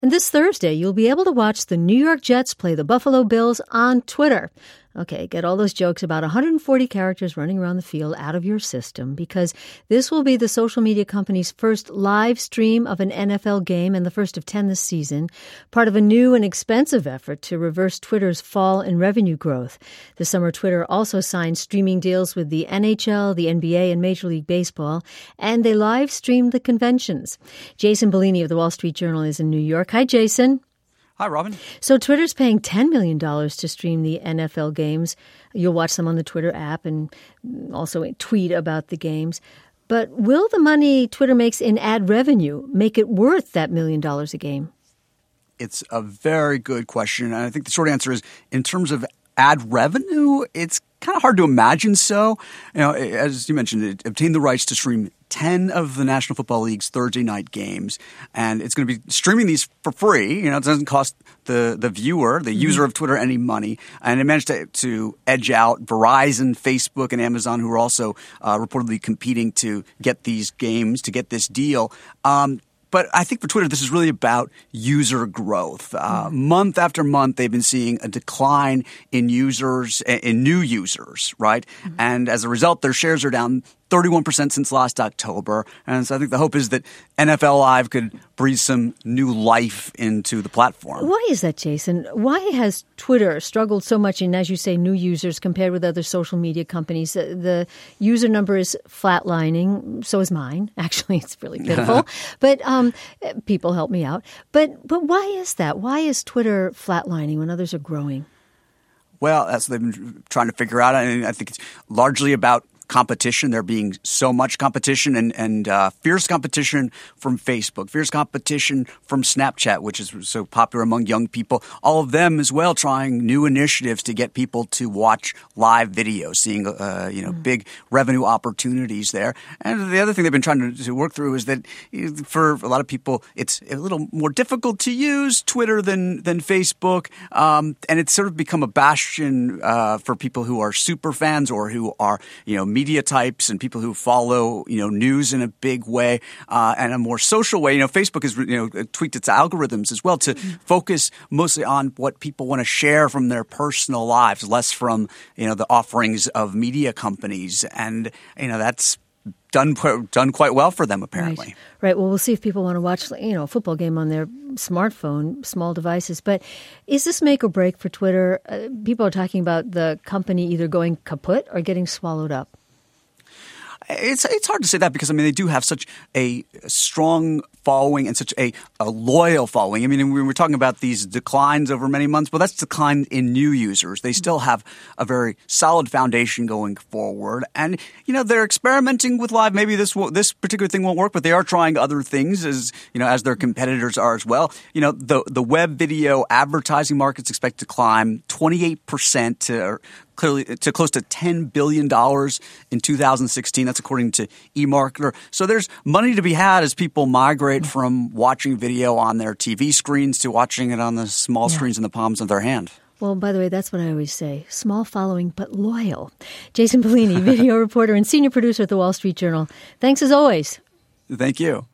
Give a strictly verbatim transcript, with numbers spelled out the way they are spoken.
And this Thursday, you'll be able to watch the New York Jets play the Buffalo Bills on Twitter. Okay, get all those jokes about one hundred forty characters running around the field out of your system, because this will be the social media company's first live stream of an N F L game and the first of ten this season, part of a new and expensive effort to reverse Twitter's fall in revenue growth. This summer, Twitter also signed streaming deals with the N H L, the N B A, and Major League Baseball, and they live streamed the conventions. Jason Bellini of the Wall Street Journal is in New York. Hi, Jason. Hi, Robin. So Twitter's paying ten million dollars to stream the N F L games. You'll watch them on the Twitter app and also tweet about the games. But will the money Twitter makes in ad revenue make it worth that million dollars a game? It's a very good question. And I think the short answer is, in terms of ad revenue, it's kind of hard to imagine so. You know, as you mentioned, it obtained the rights to stream ten of the National Football League's Thursday night games, and it's going to be streaming these for free. You know, it doesn't cost the, the viewer, the user of Twitter, any money, and it managed to, to edge out Verizon, Facebook, and Amazon, who are also uh, reportedly competing to get these games, to get this deal. Um, But I think for Twitter, this is really about user growth. Uh, mm. Month after month, they've been seeing a decline in users, in new users, right? Mm. And as a result, their shares are down thirty-one percent since last October. And so I think the hope is that N F L Live could breathe some new life into the platform. Why is that, Jason? Why has Twitter struggled so much in, as you say, new users compared with other social media companies? The, the user number is flatlining. So is mine. Actually, it's really pitiful. But um, people help me out. But but why is that? Why is Twitter flatlining when others are growing? Well, that's what they've been trying to figure out. And I think it's largely about competition. There being so much competition and, and uh, fierce competition from Facebook, fierce competition from Snapchat, which is so popular among young people. All of them as well trying new initiatives to get people to watch live videos, seeing uh, you know mm. big revenue opportunities there. And the other thing they've been trying to, to work through is that for a lot of people, it's a little more difficult to use Twitter than than Facebook, um, and it's sort of become a bastion uh, for people who are super fans or who are you know media types and people who follow, you know, news in a big way uh, and a more social way. You know, Facebook has, you know, tweaked its algorithms as well to mm-hmm. focus mostly on what people want to share from their personal lives, less from, you know, the offerings of media companies. And, you know, that's done done quite well for them, apparently. Right. right. Well, we'll see if people want to watch, you know, a football game on their smartphone, small devices. But is this make or break for Twitter? Uh, people are talking about the company either going kaput or getting swallowed up. It's it's hard to say that because, I mean, they do have such a strong following and such a, a loyal following. I mean, we were talking about these declines over many months, but that's decline in new users. They still have a very solid foundation going forward. And, you know, they're experimenting with live. Maybe this will, this particular thing won't work, but they are trying other things as, you know, as their competitors are as well. You know, the, the web video advertising market's expected to climb twenty-eight percent to clearly to close to ten billion dollars in two thousand sixteen. That's according to eMarketer. So there's money to be had as people migrate from watching video on their T V screens to watching it on the small yeah. screens in the palms of their hand. Well, by the way, that's what I always say. Small following, but loyal. Jason Bellini, video reporter and senior producer at The Wall Street Journal. Thanks as always. Thank you.